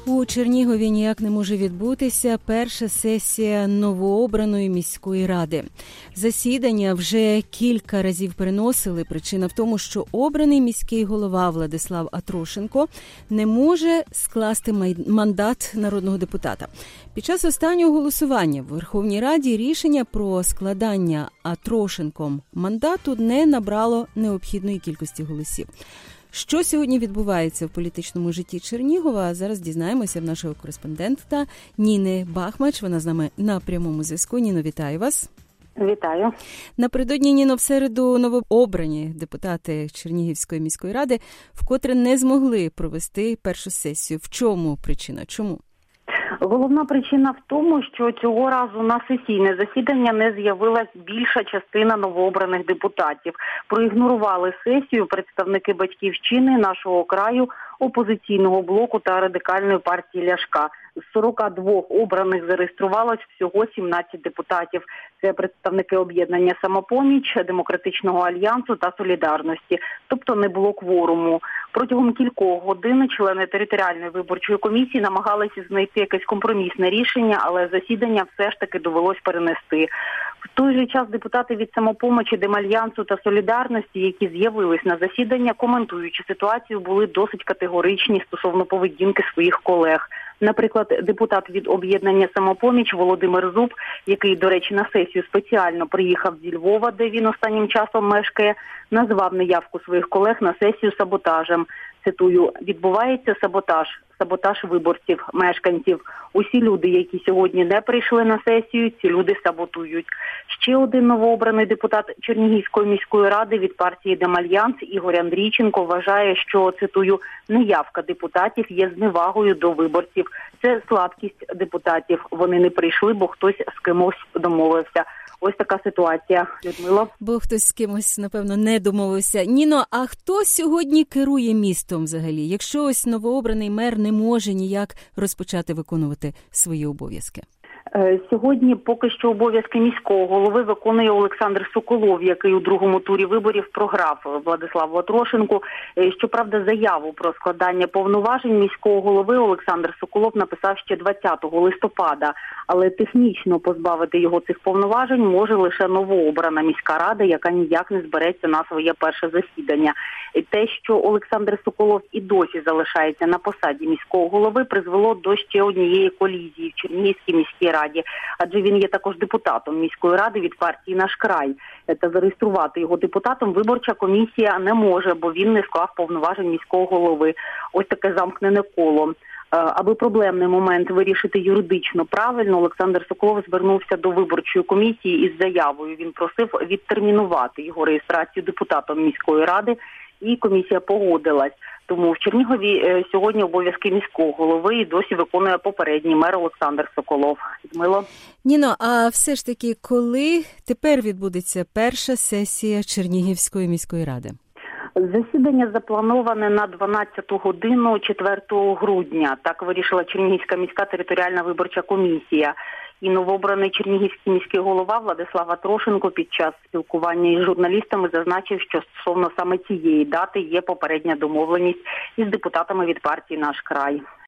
У Чернігові ніяк не може відбутися перша сесія новообраної міської ради. Засідання вже кілька разів переносили. Причина в тому, що обраний міський голова Владислав Атрошенко не може скласти мандат народного депутата. Під час останнього голосування в Верховній Раді рішення про складання Атрошенком мандату не набрало необхідної кількості голосів. Що сьогодні відбувається в політичному житті Чернігова, зараз дізнаємося в нашого кореспондента Ніни Бахмач. Вона з нами на прямому зв'язку. Ніно, вітаю вас. Вітаю. Напередодні, Ніно, в середу новообрані депутати Чернігівської міської ради вкотре не змогли провести першу сесію. В чому причина? Чому? Головна причина в тому, що цього разу на сесійне засідання не з'явилась більша частина новообраних депутатів. Проігнорували сесію представники «Батьківщини», «Нашого краю», опозиційного блоку та радикальної партії Ляшка. З 42 обраних зареєструвалось всього 17 депутатів. Це представники об'єднання «Самопоміч», Демократичного альянсу та Солідарності. Тобто не було кворуму. Протягом кількох годин члени територіальної виборчої комісії намагалися знайти якесь компромісне рішення, але засідання все ж таки довелось перенести. В той же час депутати від «Самопомочі», Демальянсу та Солідарності, які з'явились на засідання, коментуючи ситуацію, були досить категоричні стосовно поведінки своїх колег. Наприклад, депутат від об'єднання «Самопоміч» Володимир Зуб, який, до речі, на сесію спеціально приїхав зі Львова, де він останнім часом мешкає, назвав неявку своїх колег на сесію саботажем. Цитую: «Відбувається саботаж виборців, мешканців. Усі люди, які сьогодні не прийшли на сесію, ці люди саботують». Ще один новообраний депутат Чернігівської міської ради від партії «Демальянс» Ігор Андрійченко вважає, що, цитую, «неявка депутатів є зневагою до виборців. Це слабкість депутатів. Вони не прийшли, бо хтось з кимось домовився». Ось така ситуація, Людмило. Бо хтось з кимось, напевно, не домовився. Ніно, а хто сьогодні керує містом взагалі, якщо ось новообраний мер не може ніяк розпочати виконувати свої обов'язки? Сьогодні поки що обов'язки міського голови виконує Олександр Соколов, який у другому турі виборів програв Владиславу Атрошенку. Щоправда, заяву про складання повноважень міського голови Олександр Соколов написав ще 20 листопада, але технічно позбавити його цих повноважень може лише новообрана міська рада, яка ніяк не збереться на своє перше засідання. Те, що Олександр Соколов і досі залишається на посаді міського голови, призвело до ще однієї колізії в Чернігівській міській раді, адже він є також депутатом міської ради від партії «Наш край». Та зареєструвати його депутатом виборча комісія не може, бо він не склав повноважень міського голови. Ось таке замкнене коло. Аби проблемний момент вирішити юридично правильно, Олександр Соколов звернувся до виборчої комісії із заявою. Він просив відтермінувати його реєстрацію депутатом міської ради, і комісія погодилась. Тому в Чернігові сьогодні обов'язки міського голови і досі виконує попередній мер Олександр Соколов. Людмило. Ніно, а все ж таки, коли тепер відбудеться перша сесія Чернігівської міської ради? Засідання заплановане на 12 годину 4 грудня. Так вирішила Чернігівська міська територіальна виборча комісія. І новообраний чернігівський міський голова Владислав Атрошенко під час спілкування із журналістами зазначив, що стосовно саме цієї дати є попередня домовленість із депутатами від партії «Наш край».